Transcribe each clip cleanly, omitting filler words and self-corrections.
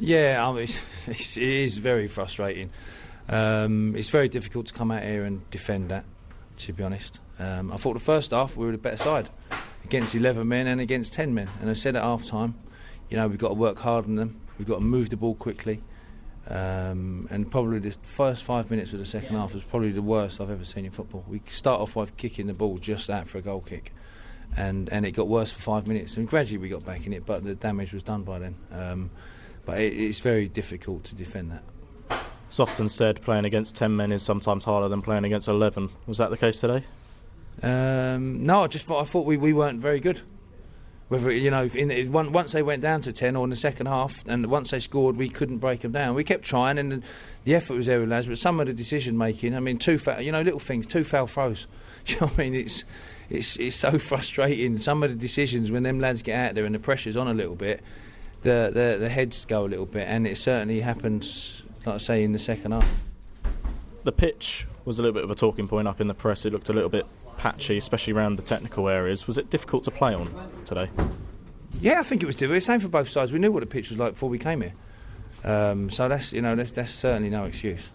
Yeah, I mean, it is very frustrating. It's very difficult to come out here and defend that, to be honest. I thought the first half we were the better side against 11 men and against 10 men. And I said at half time, we've got to work hard on them. We've got to move the ball quickly. And probably the first 5 minutes of the second half was probably the worst I've ever seen in football. We start off by kicking the ball just out for a goal kick. And it got worse for 5 minutes. And gradually we got back in it, but the damage was done by then. But it's very difficult to defend that. It's often said playing against 10 men is sometimes harder than playing against 11. Was that the case today? No, I thought we weren't very good. Whether once they went down to 10 or in the second half, and once they scored, we couldn't break them down. We kept trying, and the effort was there with lads. But some of the decision making, I mean, little things, 2 foul throws. You know what I mean? It's so frustrating. Some of the decisions when them lads get out there and the pressure's on a little bit, the heads go a little bit, and it certainly happens, like I say, in the second half. The pitch was a little bit of a talking point up in the press. It looked a little bit patchy, especially around the technical areas. Was it difficult to play on today? Yeah, I think it was difficult. Same for both sides. We knew what the pitch was like before we came here, so that's certainly no excuse.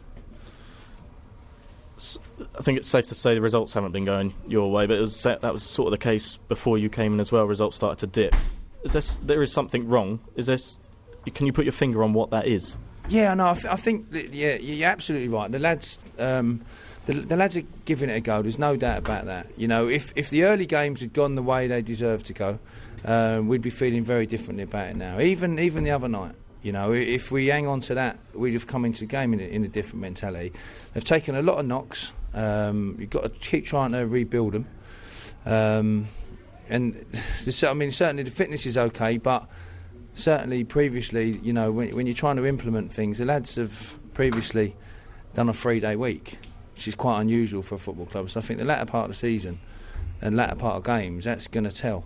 I think it's safe to say the results haven't been going your way, but that was sort of the case before you came in as well. Results started to dip. There is something wrong? Can you put your finger on what that is? Yeah, no, I think you're absolutely right. The lads, the lads are giving it a go. There's no doubt about that. If the early games had gone the way they deserved to go, we'd be feeling very differently about it now. Even the other night, if we hang on to that, we'd have come into the game in a different mentality. They've taken a lot of knocks. You've got to keep trying to rebuild them. And certainly the fitness is okay, but certainly previously, when you're trying to implement things, the lads have previously done a 3-day week, which is quite unusual for a football club. So I think the latter part of the season and latter part of games, that's going to tell.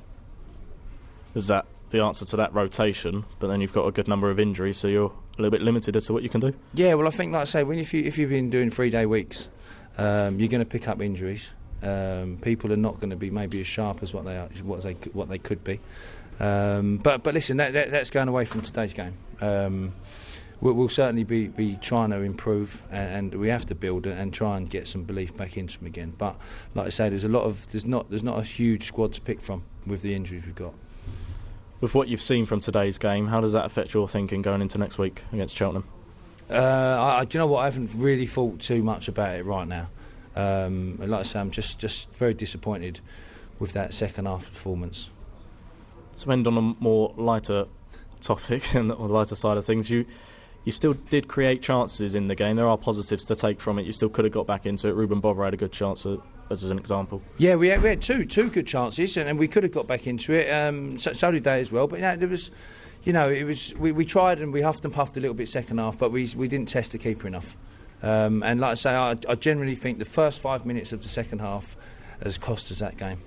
Is that the answer to that rotation? But then you've got a good number of injuries, so you're a little bit limited as to what you can do? Yeah, well, I think, like I say, if you've been doing 3-day weeks, you're going to pick up injuries. People are not going to be maybe as sharp as what they could be. But listen, that's going away from today's game. We'll certainly be trying to improve, and we have to build it and try and get some belief back into them again. But like I say, there's not a huge squad to pick from with the injuries we've got. With what you've seen from today's game, how does that affect your thinking going into next week against Cheltenham? Do you know what? I haven't really thought too much about it right now. Like I say, I'm just very disappointed with that second half performance. To end on a more lighter topic and on the lighter side of things, you still did create chances in the game. There are positives to take from it. You still could have got back into it. Ruben Bother had a good chance as an example. Yeah, we had two good chances, and we could have got back into it. So did they as well. But there was, we tried and we huffed and puffed a little bit second half, but we didn't test the keeper enough. And like I say, I generally think the first 5 minutes of the second half has cost us that game.